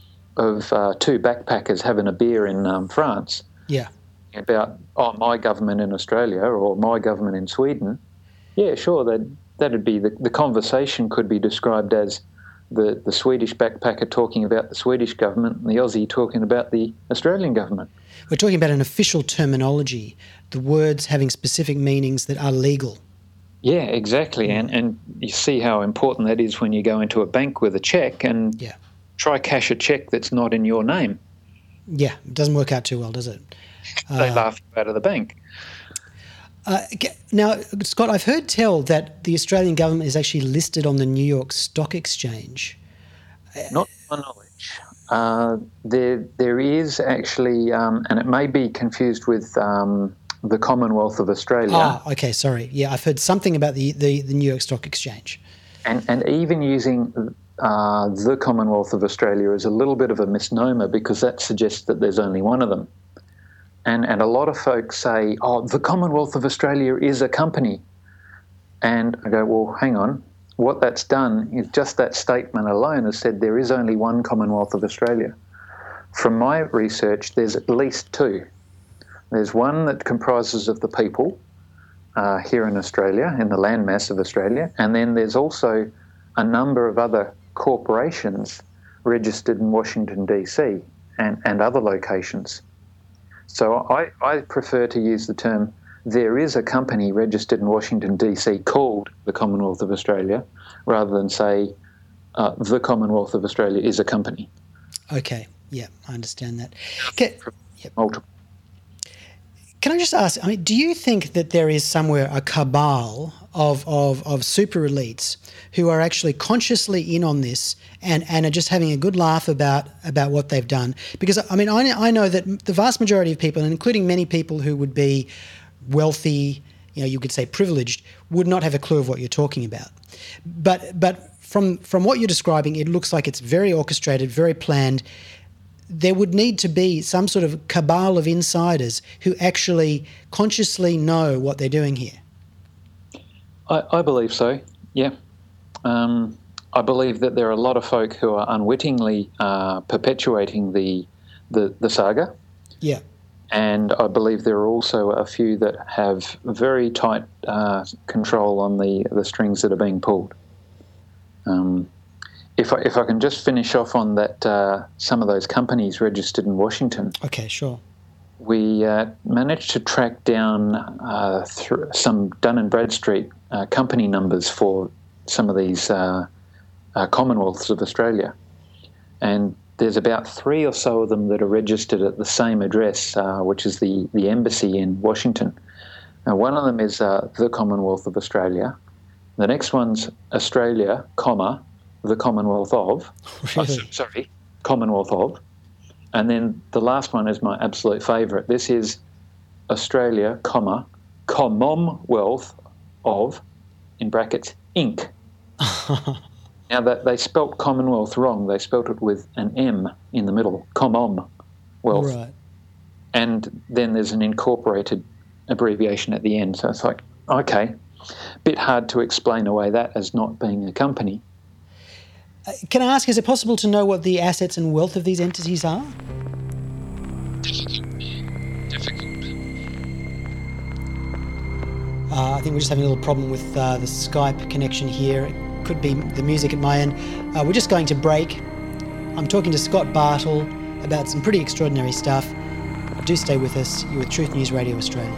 of uh, two backpackers having a beer in um, France. Yeah. About, oh, my government in Australia or my government in Sweden. Yeah, sure, that that'd be the, the conversation could be described as the, the Swedish backpacker talking about the Swedish government and the Aussie talking about the Australian government. We're talking about an official terminology, the words having specific meanings that are legal. Yeah, exactly. And and you see how important that is when you go into a bank with a cheque and yeah. try cash a cheque that's not in your name. Yeah, it doesn't work out too well, does it? They uh, laugh you out of the bank. Uh, now, Scott, I've heard tell that the Australian government is actually listed on the New York Stock Exchange. Not to my knowledge. Uh, there, there is actually, um, and it may be confused with um, the Commonwealth of Australia. Ah, okay, sorry. Yeah, I've heard something about the, the, the New York Stock Exchange. And, and even using uh, the Commonwealth of Australia is a little bit of a misnomer because that suggests that there's only one of them. And, and a lot of folks say, oh, the Commonwealth of Australia is a company. And I go, well, hang on. What that's done is just that statement alone has said there is only one Commonwealth of Australia. From my research, there's at least two. There's one that comprises of the people uh, here in Australia, in the landmass of Australia, and then there's also a number of other corporations registered in Washington, D C and, and other locations. So I, I prefer to use the term, there is a company registered in Washington, D C called the Commonwealth of Australia, rather than say uh, the Commonwealth of Australia is a company. Okay, yeah, I understand that. Can, yep. Multiple. Can I just ask, I mean, do you think that there is somewhere a cabal of, of, of super elites who are actually consciously in on this and, and are just having a good laugh about, about what they've done? Because, I mean, I, I know that the vast majority of people, and including many people who would be wealthy, you know, you could say privileged, would not have a clue of what you're talking about. But but from from what you're describing, it looks like it's very orchestrated, very planned. There would need to be some sort of cabal of insiders who actually consciously know what they're doing here. I, I believe so, yeah. Um, I believe that there are a lot of folk who are unwittingly uh, perpetuating the, the the saga. Yeah. And I believe there are also a few that have very tight uh, control on the, the strings that are being pulled. Um, if I, if I can just finish off on that, uh, some of those companies registered in Washington. Okay, sure. We uh, managed to track down uh, through some Dun and Bradstreet uh, company numbers for some of these uh, uh, Commonwealths of Australia. And there's about three or so of them that are registered at the same address, uh, which is the, the embassy in Washington. Now, one of them is uh, the Commonwealth of Australia. The next one's Australia, comma, the Commonwealth of. Really? Oh, sorry, Commonwealth of. And then the last one is my absolute favourite. This is Australia, comma, Commonwealth of, in brackets, Incorporated. Now, that they spelt Commonwealth wrong. They spelt it with an M in the middle, Commonwealth. Right. And then there's an incorporated abbreviation at the end. So it's like, okay, bit hard to explain away that as not being a company. Uh, can I ask, is it possible to know what the assets and wealth of these entities are? Difficult. Difficult. Uh, I think we're just having a little problem with uh, the Skype connection here. It could be the music at my end. Uh, we're just going to break. I'm talking to Scott Bartle about some pretty extraordinary stuff. Do stay with us. You're with Truth News Radio Australia.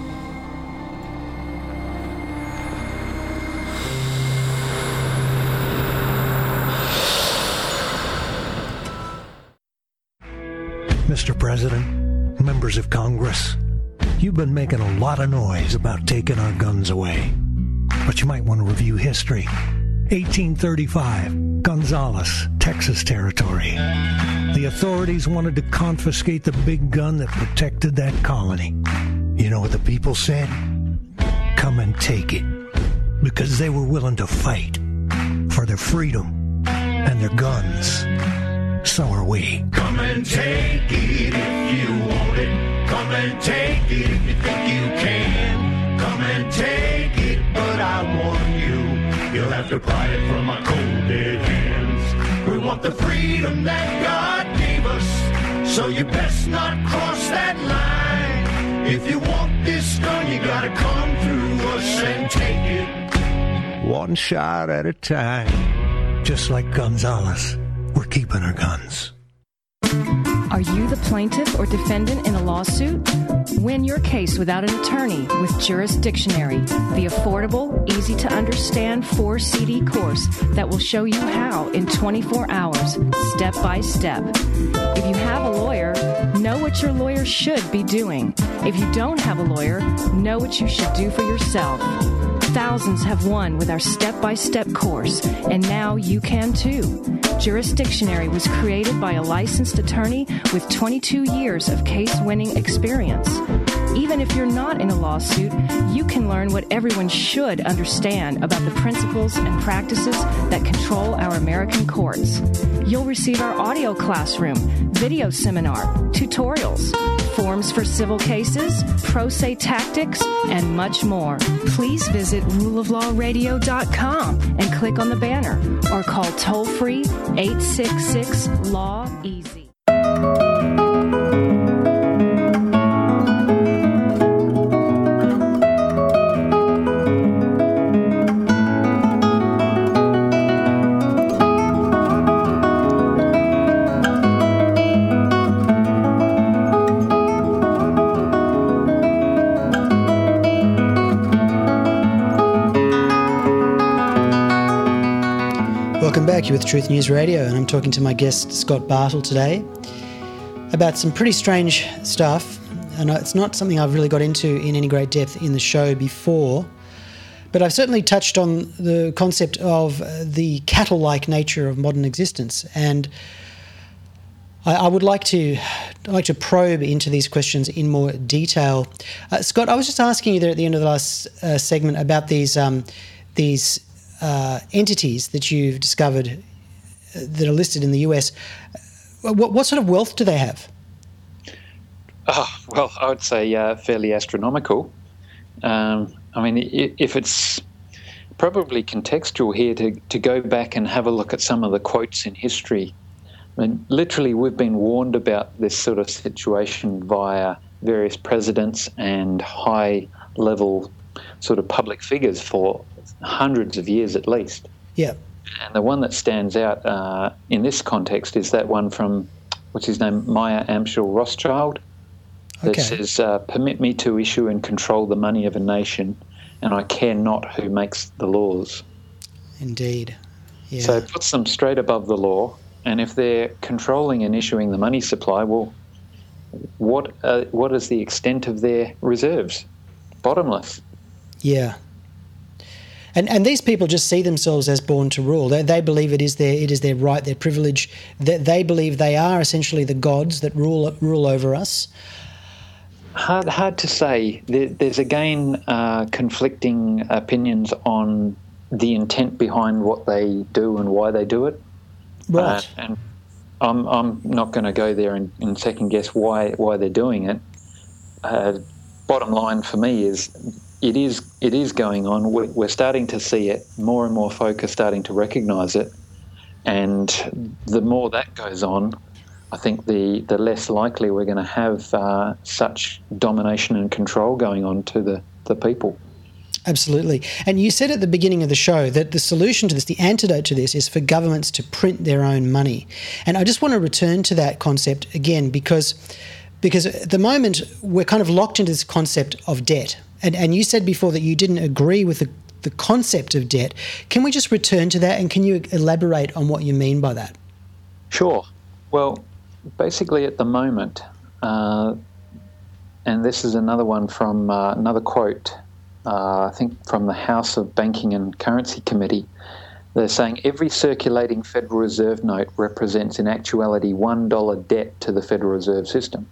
Mister President, members of Congress, you've been making a lot of noise about taking our guns away. But you might want to review history. eighteen thirty-five, Gonzales, Texas Territory. The authorities wanted to confiscate the big gun that protected that colony. You know what the people said? Come and take it. Because they were willing to fight for their freedom and their guns. So are we. Come and take it if you want it. Come and take it if you think you can. Come and take it, but I warn you, you'll have to pry it from my cold dead hands. We want the freedom that God gave us, so you best not cross that line. If you want this gun, you gotta come through us and take it. One shot at a time. Just like Gonzalez, we're keeping our guns. Are you the plaintiff or defendant in a lawsuit? Win your case without an attorney with Jurisdictionary, the affordable, easy-to-understand four-C D course that will show you how in twenty-four hours, step by step. If you have a lawyer, know what your lawyer should be doing. If you don't have a lawyer, know what you should do for yourself. Thousands have won with our step-by-step course, and now you can too. Jurisdictionary was created by a licensed attorney with twenty-two years of case-winning experience. Even if you're not in a lawsuit, you can learn what everyone should understand about the principles and practices that control our American courts. You'll receive our audio classroom, video seminar, tutorials, forms for civil cases, pro se tactics, and much more. Please visit rule of law radio dot com and click on the banner or call toll-free eight six six law easy. Welcome back. You're with Truth News Radio, and I'm talking to my guest, Scott Bartle, today about some pretty strange stuff. And it's not something I've really got into in any great depth in the show before, but I've certainly touched on the concept of the cattle-like nature of modern existence. And I, I would like to I'd like to probe into these questions in more detail. Uh, Scott, I was just asking you there at the end of the last uh, segment about these um, these Uh, entities that you've discovered that are listed in the U S. What, what sort of wealth do they have? Oh, well, I would say uh, fairly astronomical. Um, I mean, if it's probably contextual here to, to go back and have a look at some of the quotes in history. I mean, literally, we've been warned about this sort of situation via various presidents and high-level sort of public figures for hundreds of years at least. Yeah. And the one that stands out uh, in this context is that one from, what's his name, Meyer Amschel Rothschild, that okay. says, uh, permit me to issue and control the money of a nation, and I care not who makes the laws. Indeed. Yeah. So it puts them straight above the law, and if they're controlling and issuing the money supply, well, what uh, what is the extent of their reserves? Bottomless. Yeah. And and these people just see themselves as born to rule. They, they believe it is their it is their right, their privilege. That they believe they are essentially the gods that rule rule over us. Hard hard to say. There, there's again uh, conflicting opinions on the intent behind what they do and why they do it. Right. Uh, and I'm I'm not going to go there and, and second guess why why they're doing it. Uh, bottom line for me is. It is it is going on. We're, we're starting to see it. More and more folk are starting to recognise it. And the more that goes on, I think the, the less likely we're going to have uh, such domination and control going on to the, the people. Absolutely. And you said at the beginning of the show that the solution to this, the antidote to this, is for governments to print their own money. And I just want to return to that concept again because, because at the moment we're kind of locked into this concept of debt. And, and you said before that you didn't agree with the, the concept of debt. Can we just return to that, and can you elaborate on what you mean by that? Sure. Well, basically at the moment, uh, and this is another one from uh, another quote, uh, I think from the House of Banking and Currency Committee, they're saying every circulating Federal Reserve note represents in actuality one dollar debt to the Federal Reserve System.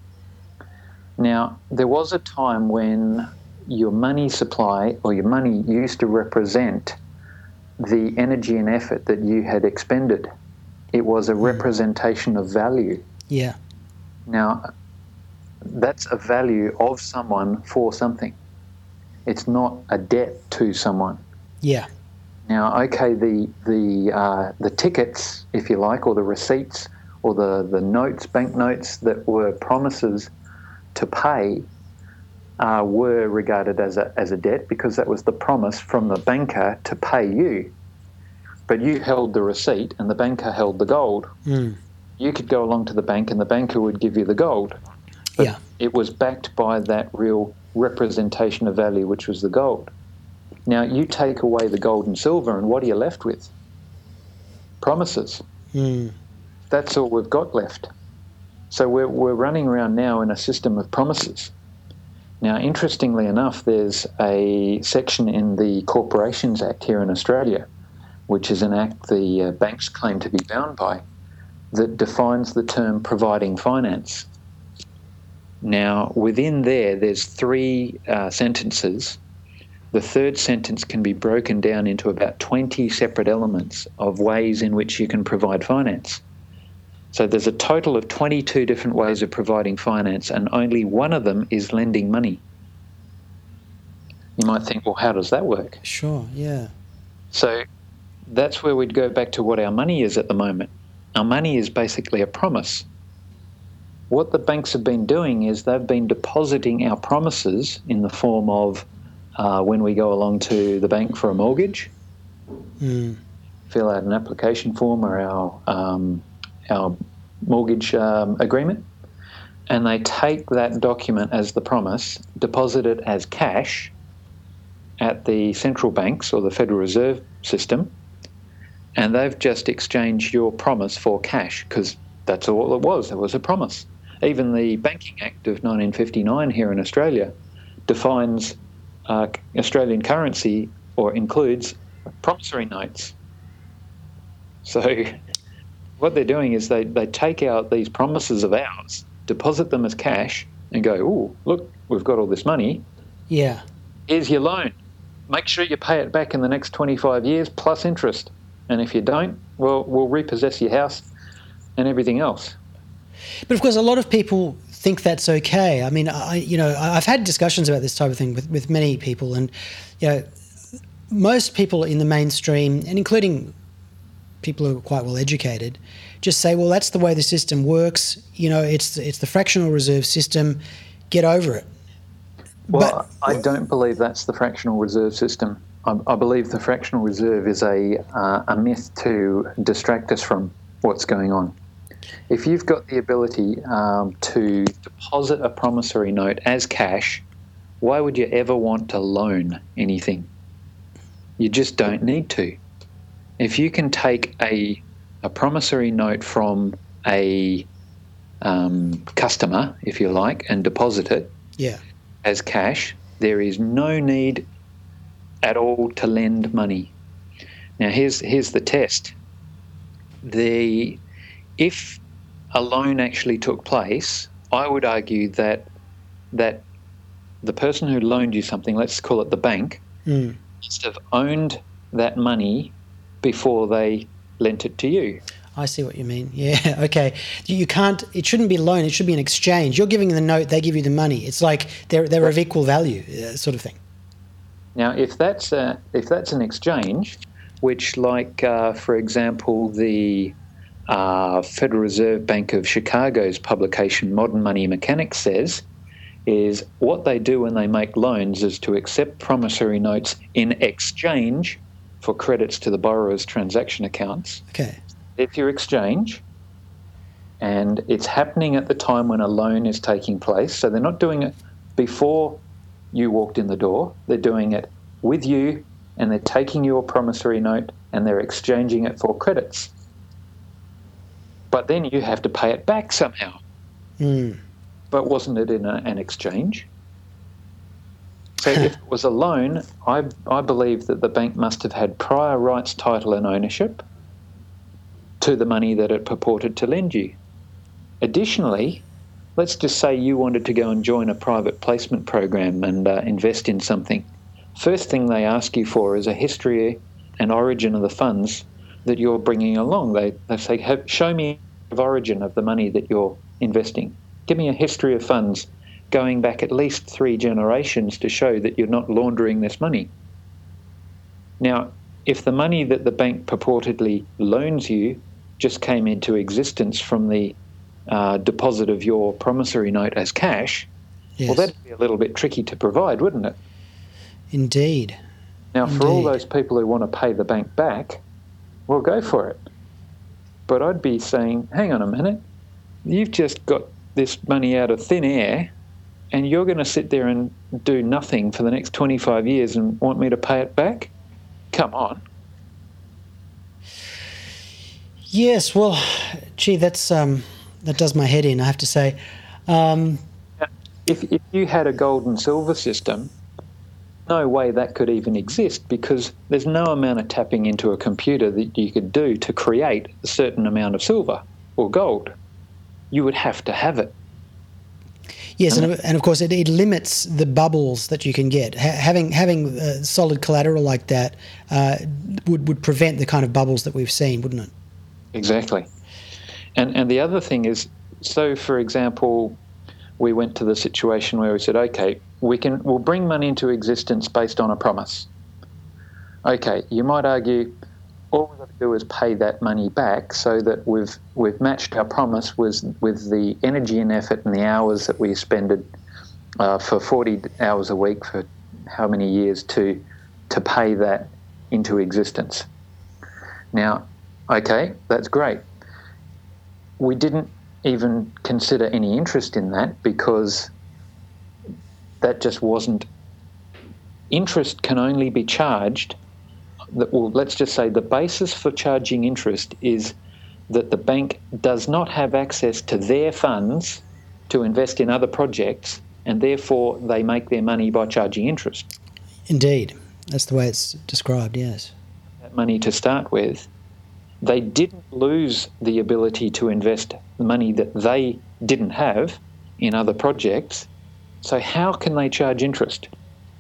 Now, there was a time when your money supply or your money used to represent the energy and effort that you had expended. It was a representation of value. Yeah. Now, that's a value of someone for something. It's not a debt to someone. Yeah. Now, okay, the the uh, the tickets, if you like, or the receipts, or the, the notes, bank notes that were promises to pay, Uh, were regarded as a as a debt because that was the promise from the banker to pay you. but you held the receipt and the banker held the gold. Mm. You could go along to the bank and the banker would give you the gold. But yeah. it was backed by that real representation of value, which was the gold. Now, you take away the gold and silver, and what are you left with? Promises. Mm. That's all we've got left. So we're, we're running around now in a system of promises. Now, interestingly enough, there's a section in the Corporations Act here in Australia, which is an act the uh, banks claim to be bound by, that defines the term providing finance. Now, within there, there's three uh, sentences. The third sentence can be broken down into about twenty separate elements of ways in which you can provide finance. So there's a total of twenty-two different ways of providing finance, and only one of them is lending money. You might think, well, how does that work? Sure, yeah. So that's where we'd go back to what our money is at the moment. Our money is basically a promise. What the banks have been doing is they've been depositing our promises in the form of uh, when we go along to the bank for a mortgage, mm. fill out an application form or our um, our mortgage um, agreement, and they take that document as the promise, deposit it as cash at the central banks or the Federal Reserve System, and they've just exchanged your promise for cash because that's all it was. It was a promise. Even the Banking Act of nineteen fifty-nine here in Australia defines uh, Australian currency or includes promissory notes. So what they're doing is they, they take out these promises of ours, deposit them as cash, and go, oh, look, we've got all this money. Yeah. Here's your loan. Make sure you pay it back in the next twenty-five years plus interest. And if you don't, well, we'll repossess your house and everything else. But of course, a lot of people think that's okay. I mean, I, you know, I've had discussions about this type of thing with, with many people, and you know, most people in the mainstream, and including people who are quite well educated, just say, well, that's the way the system works. You know, it's it's the fractional reserve system. Get over it. Well, but, I don't believe that's the fractional reserve system. I, I believe the fractional reserve is a uh, a myth to distract us from what's going on. If you've got the ability um, to deposit a promissory note as cash, why would you ever want to loan anything? You just don't need to. If you can take a a promissory note from a um, customer, if you like, and deposit it yeah. as cash, there is no need at all to lend money. Now, here's here's the test. The if a loan actually took place, I would argue that that the person who loaned you something, let's call it the bank, mm. must have owned that money before they lent it to you. I see what you mean. Yeah, okay. You can't. It shouldn't be a loan. It should be an exchange. You're giving the note, they give you the money. It's like they're they're of equal value, uh, sort of thing. Now, if that's a, if that's an exchange, which, like uh, for example, the uh, Federal Reserve Bank of Chicago's publication Modern Money Mechanics says, is what they do when they make loans is to accept promissory notes in exchange for credits to the borrower's transaction accounts. Okay. If you exchange, and it's happening at the time when a loan is taking place, so they're not doing it before you walked in the door, they're doing it with you, and they're taking your promissory note and they're exchanging it for credits. But then you have to pay it back somehow. Mm. But wasn't it in a, an exchange? So if it was a loan, I, I believe that the bank must have had prior rights, title and ownership to the money that it purported to lend you. Additionally, let's just say you wanted to go and join a private placement program and uh, invest in something. First thing they ask you for is a history and origin of the funds that you're bringing along. They, they say, show me the origin of the money that you're investing. Give me a history of funds going back at least three generations to show that you're not laundering this money. Now, if the money that the bank purportedly loans you just came into existence from the uh, deposit of your promissory note as cash, yes. well, that'd be a little bit tricky to provide, wouldn't it? Indeed. Now, Indeed. for all those people who want to pay the bank back, well, go for it. But I'd be saying, hang on a minute, you've just got this money out of thin air and you're going to sit there and do nothing for the next twenty-five years and want me to pay it back? Come on. Yes, well, gee, that's um, that does my head in, I have to say. Um, if, if you had a gold and silver system, no way that could even exist, because there's no amount of tapping into a computer that you could do to create a certain amount of silver or gold. You would have to have it. Yes, and, and of course it, it limits the bubbles that you can get. Ha- having having uh, solid collateral like that uh, would, would prevent the kind of bubbles that we've seen, wouldn't it? Exactly. And and the other thing is, so for example, we went to the situation where we said, okay, we can we'll bring money into existence based on a promise. Okay, you might argue all we've got to do is pay that money back so that we've we've matched our promise with with the energy and effort and the hours that we expended uh, for forty hours a week for how many years to to pay that into existence. Now, okay, that's great. We didn't even consider any interest in that, because that just wasn't. Interest can only be charged. That, well, let's just say the basis for charging interest is that the bank does not have access to their funds to invest in other projects, and therefore they make their money by charging interest. Indeed. That's the way it's described, yes. That money to start with, they didn't lose the ability to invest money that they didn't have in other projects, so how can they charge interest?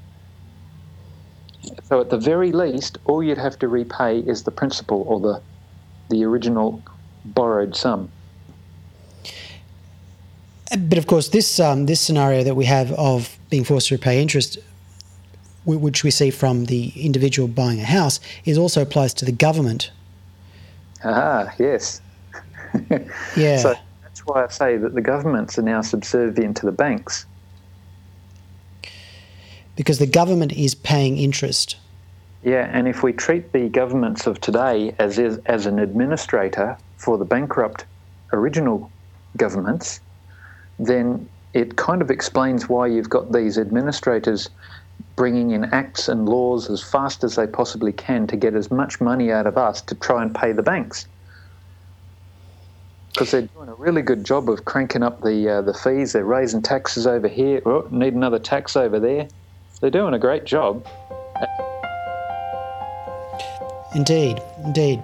So at the very least, all you'd have to repay is the principal or the the original borrowed sum. But of course, this um, this scenario that we have of being forced to repay interest, which we see from the individual buying a house, is also applies to the government. Ah, yes. Yeah. So that's why I say that the governments are now subservient to the banks. Because the government is paying interest. Yeah, and if we treat the governments of today as is, as an administrator for the bankrupt original governments, then it kind of explains why you've got these administrators bringing in acts and laws as fast as they possibly can to get as much money out of us to try and pay the banks. Because they're doing a really good job of cranking up the uh, the fees. They're raising taxes over here. Oh, need another tax over there. They're doing a great job. Indeed, indeed.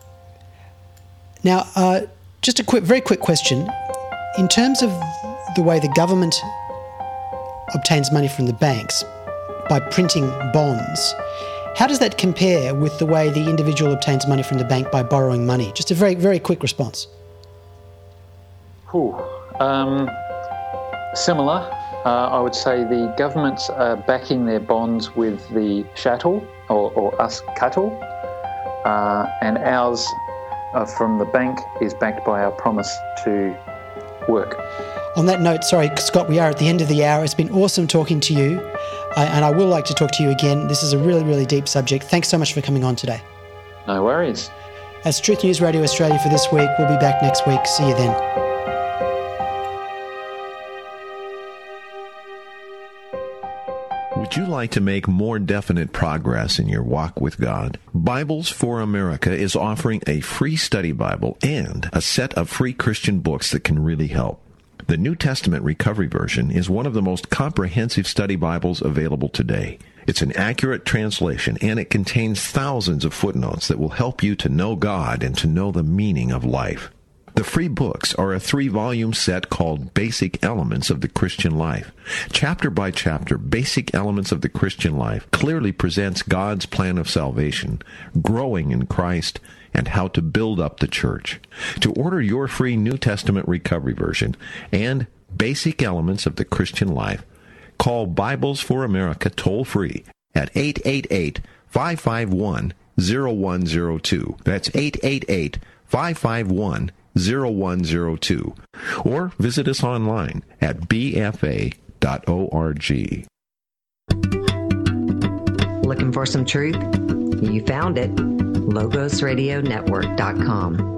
Now, uh, just a quick, very quick question. In terms of the way the government obtains money from the banks by printing bonds, how does that compare with the way the individual obtains money from the bank by borrowing money? Just a very, very quick response. Ooh, um, similar. Uh, I would say the governments are backing their bonds with the chattel or, or us cattle, uh, and ours uh, from the bank is backed by our promise to work. On that note, sorry, Scott, we are at the end of the hour. It's been awesome talking to you, uh, and I will like to talk to you again. This is a really, really deep subject. Thanks so much for coming on today. No worries. That's Truth News Radio Australia for this week. We'll be back next week. See you then. Would you like to make more definite progress in your walk with God? Bibles for America is offering a free study Bible and a set of free Christian books that can really help. The New Testament Recovery Version is one of the most comprehensive study Bibles available today. It's an accurate translation, and it contains thousands of footnotes that will help you to know God and to know the meaning of life. The free books are a three-volume set called Basic Elements of the Christian Life. Chapter by chapter, Basic Elements of the Christian Life clearly presents God's plan of salvation, growing in Christ, and how to build up the church. To order your free New Testament Recovery Version and Basic Elements of the Christian Life, call Bibles for America toll-free at eight eight eight, five five one, zero one zero two. That's eight eight eight, five five one, zero one zero two. Or visit us online at b f a dot org. Looking for some truth? You found it. logos radio network dot com.